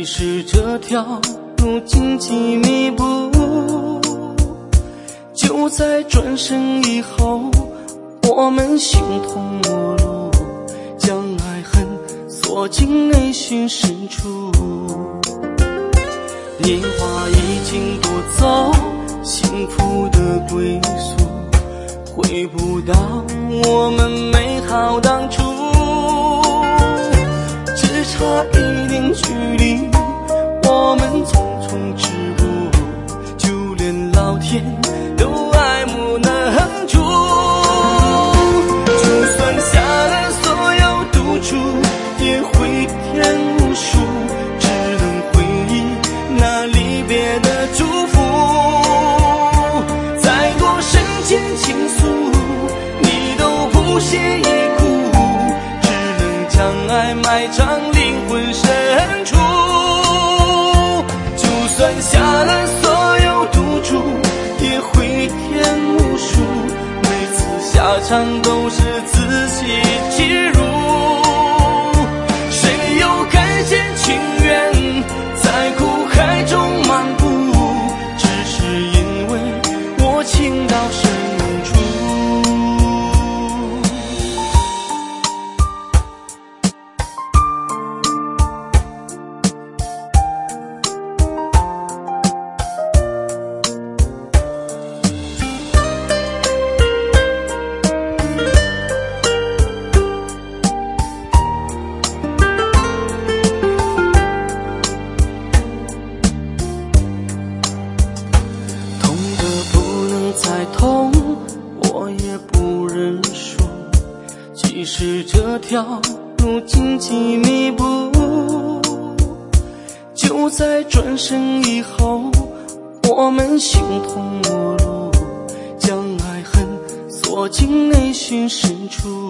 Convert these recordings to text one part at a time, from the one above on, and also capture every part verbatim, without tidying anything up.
使这条路荆棘密布，就在转身以后，我们形同陌路，将爱恨锁进内心深处。年华已经夺走幸福的归宿，回不到我们美好当初，只差一点距离，我们匆匆止步，就连老天都爱莫能助。就算下了所有赌注，也会添无数，只能回忆那离别的祝福。再多深情倾诉，你都不屑一顾，只能将爱埋葬灵魂深处。就算下了所有赌注，也会添无数，每次下场都是自欺欺辱。谁又甘心情愿在苦海中漫步，只是因为我情到深处。再痛我也不认输，即使这条路荆棘密布，就在转身以后，我们形同陌路，将爱恨锁进内心深处。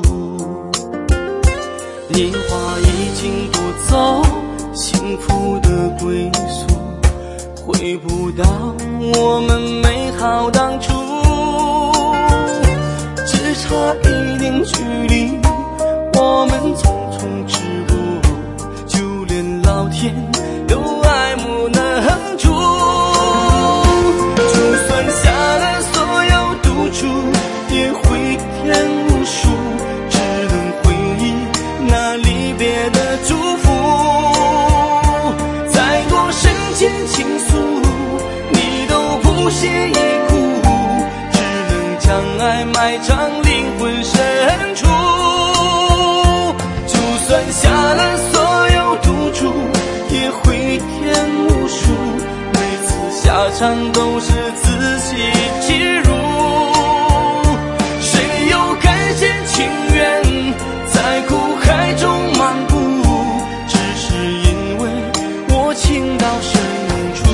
年华已经夺走幸福的归宿，回不到我们美好当初，只差一点距离，我们匆匆止步，就连老天都爱莫能助。就算下了所有赌注，也会添无数，只能回忆那离别的祝福。再多深情倾诉，你都不屑一顾，只能将爱埋葬灵魂深处。就算下了所有赌注，也会添无数，每次下场都是自欺欺辱。谁又甘心情愿在苦海中漫步，只是因为我情到深处。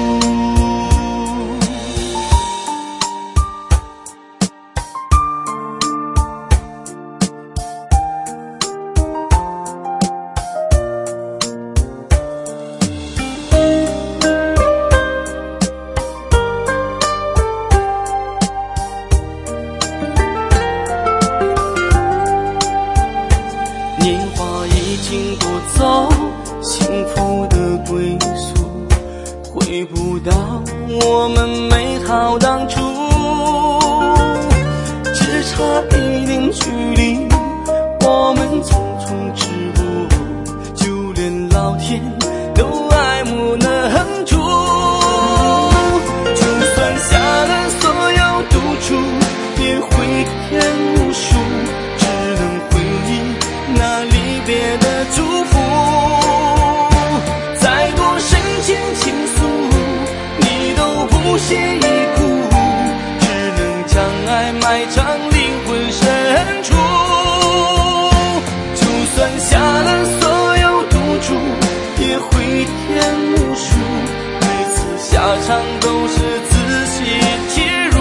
年华已经夺走幸福的归宿，回不到我们美好当初，只差一点距离，我们匆匆止步，就连老天都爱莫能助。就算下了所有赌注，也会添无数，只能回忆那离别的祝福。再多深情倾诉，你都不屑一顾，只能将爱埋葬灵魂深处。就算下了所有赌注，也会添无数，每次下场都是自欺欺辱。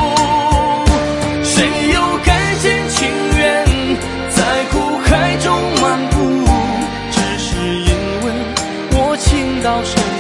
谁又甘心情愿在苦海中漫步，只是因为我情到深处。